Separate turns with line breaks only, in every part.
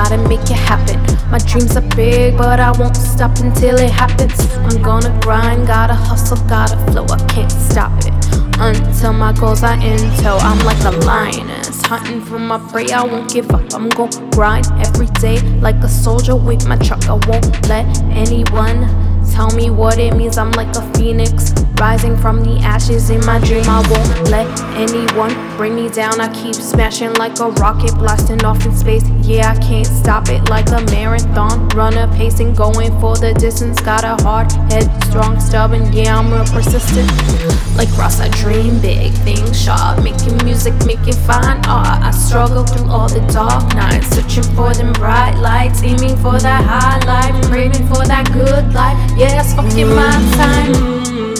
gotta make it happen. My dreams are big, but I won't stop until it happens. I'm gonna grind, gotta hustle, gotta flow, I can't stop it until my goals are in tow. I'm like a lioness, hunting for my prey, I won't give up. I'm gon' grind every day like a soldier with my truck. I won't let anyone tell me what it means. I'm like a phoenix, rising from the ashes. In my dream, I won't let anyone bring me down. I keep smashing like a rocket, blasting off in space. Yeah, I can't stop it, like a marathon runner, pacing, going for the distance. Got a hard head, strong, stubborn, yeah, I'm real persistent. Like Ross, I dream big, think sharp, making music, making fine art. I struggle through all the dark nights, searching for them bright lights, aiming for that high life, craving for that good life. Yeah, it's fucking my time.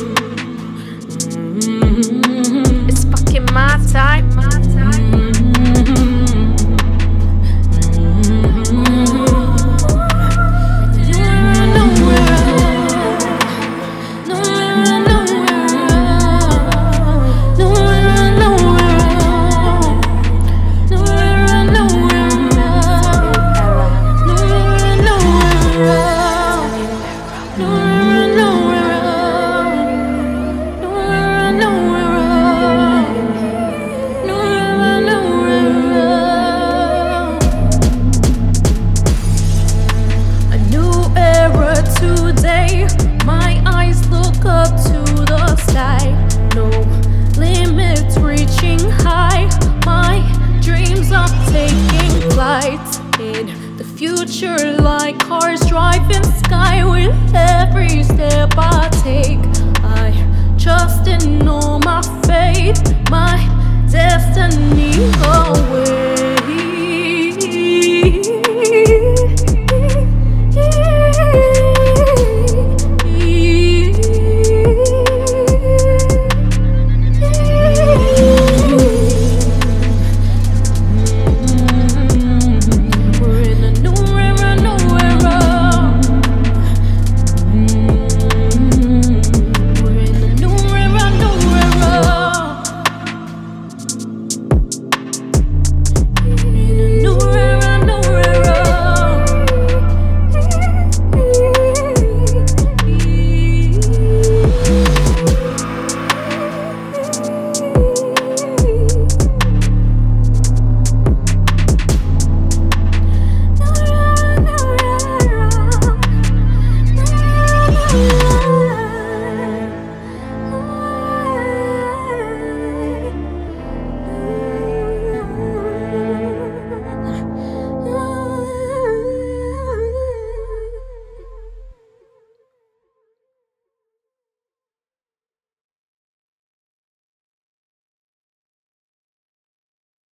It's fucking my time.
Today, my eyes look up to the sky. No limits reaching high. My dreams are taking flight in the future, like cars driving sky. With every step I take, I trust and know my fate, my destiny away.